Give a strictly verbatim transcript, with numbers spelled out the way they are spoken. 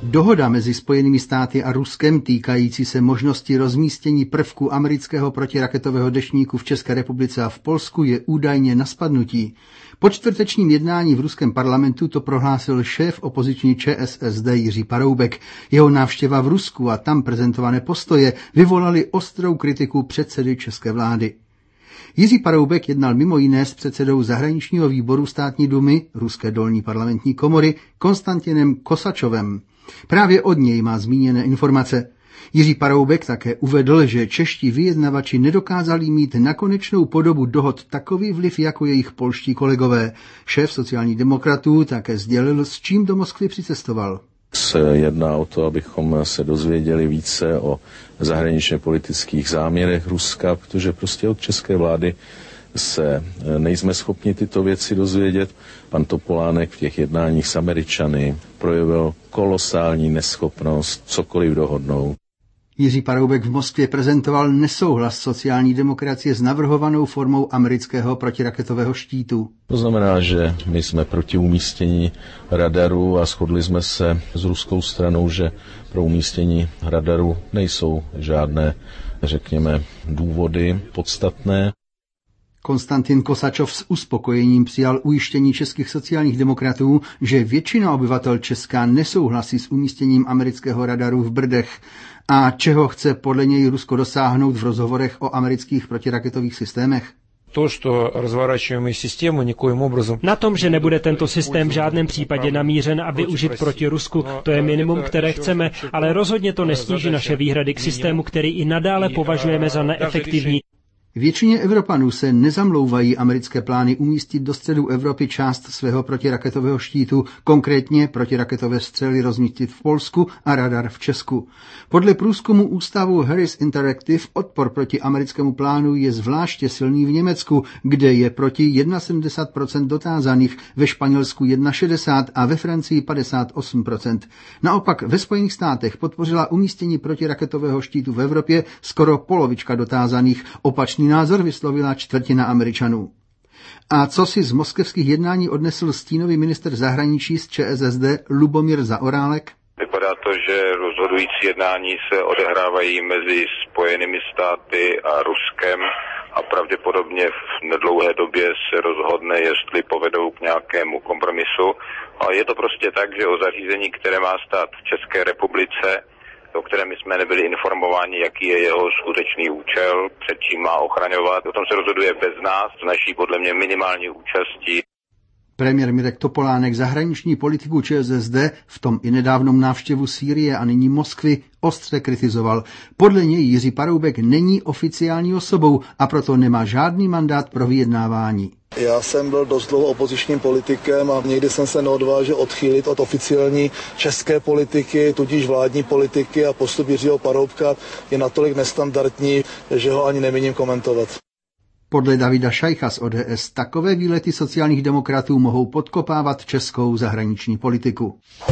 Dohoda mezi Spojenými státy a Ruskem týkající se možnosti rozmístění prvku amerického protiraketového deštníku v České republice a v Polsku je údajně na spadnutí. Po čtvrtečním jednání v ruském parlamentu to prohlásil šéf opoziční ČSSD Jiří Paroubek. Jeho návštěva v Rusku a tam prezentované postoje vyvolaly ostrou kritiku předsedy české vlády. Jiří Paroubek jednal mimo jiné s předsedou zahraničního výboru státní dumy ruské dolní parlamentní komory Konstantinem Kosačovem. Právě od něj má zmíněné informace. Jiří Paroubek také uvedl, že čeští vyjednavači nedokázali mít na konečnou podobu dohod takový vliv jako jejich polští kolegové. Šéf sociálních demokratů také sdělil, s čím do Moskvy přicestoval. Se jedná o to, abychom se dozvěděli více o zahraničně politických záměrech Ruska, protože prostě od české vlády se nejsme schopni tyto věci dozvědět. Pan Topolánek v těch jednáních s Američany projevil kolosální neschopnost cokoliv dohodnout. Jiří Paroubek v Moskvě prezentoval nesouhlas sociální demokracie s navrhovanou formou amerického protiraketového štítu. To znamená, že my jsme proti umístění radaru a shodli jsme se s ruskou stranou, že pro umístění radaru nejsou žádné, řekněme, důvody podstatné. Konstantin Kosačov s uspokojením přijal ujištění českých sociálních demokratů, že většina obyvatel Česka nesouhlasí s umístěním amerického radaru v Brdech. A čeho chce podle něj Rusko dosáhnout v rozhovorech o amerických protiraketových systémech? To, что разворачиваемую систему никоим образом... Na tom, že nebude tento systém v žádném případě namířen a využit proti Rusku, to je minimum, které chceme, ale rozhodně to nesníží naše výhrady k systému, který i nadále považujeme za neefektivní. Většině Evropanů se nezamlouvají americké plány umístit do středu Evropy část svého protiraketového štítu, konkrétně protiraketové střely rozmístit v Polsku a radar v Česku. Podle průzkumu ústavu Harris Interactive odpor proti americkému plánu je zvláště silný v Německu, kde je proti sedmdesát jedna procent dotázaných, ve Španělsku šedesát jedna procent a ve Francii padesát osm procent. Naopak ve Spojených státech podpořila umístění protiraketového štítu v Evropě skoro polovička dotázaných, opačně názor vyslovila čtvrtina Američanů. A co si z moskevských jednání odnesl stínový ministr zahraničí z ČSSD Lubomír Zaorálek? Vypadá to, že rozhodující jednání se odehrávají mezi Spojenými státy a Ruskem a pravděpodobně v nedlouhé době se rozhodne, jestli povedou k nějakému kompromisu. A je to prostě tak, že o zařízení, které má stát v České republice, o kterém my jsme nebyli informováni, jaký je jeho skutečný účel, před čím má ochraňovat. O tom se rozhoduje bez nás, s naší podle mě minimální účastí. Premiér Mirek Topolánek zahraniční politiku ČSSD, v tom i nedávnou návštěvu Sýrie a nyní Moskvy, ostře kritizoval. Podle něj Jiří Paroubek není oficiální osobou a proto nemá žádný mandát pro vyjednávání. Já jsem byl dost dlouho opozičním politikem a někdy jsem se neodvážil odchýlit od oficiální české politiky, tudíž vládní politiky, a postup Jiřího Paroubka je natolik nestandardní, že ho ani nemíním komentovat. Podle Davida Šajcha z O D S takové výlety sociálních demokratů mohou podkopávat českou zahraniční politiku.